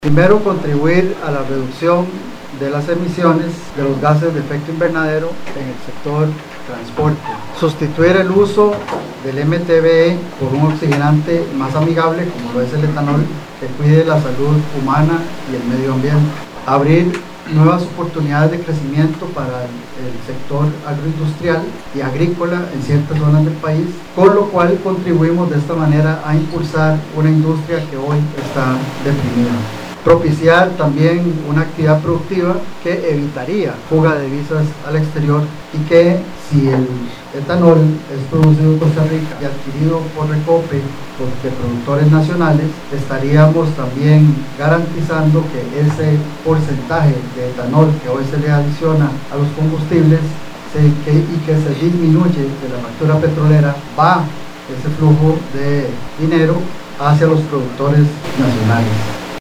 Primero, contribuir a la reducción de las emisiones de los gases de efecto invernadero en el sector transporte. Sustituir el uso del MTBE por un oxigenante más amigable, como lo es el etanol, que cuide la salud humana y el medio ambiente. Abrir nuevas oportunidades de crecimiento para el sector agroindustrial y agrícola en ciertas zonas del país, con lo cual contribuimos de esta manera a impulsar una industria que hoy está deprimida. Propiciar también una actividad productiva que evitaría fuga de divisas al exterior y que, si el etanol es producido en Costa Rica y adquirido por Recope, de productores nacionales, estaríamos también garantizando que ese porcentaje de etanol que hoy se le adiciona a los combustibles y que se disminuye de la factura petrolera, va ese flujo de dinero hacia los productores nacionales.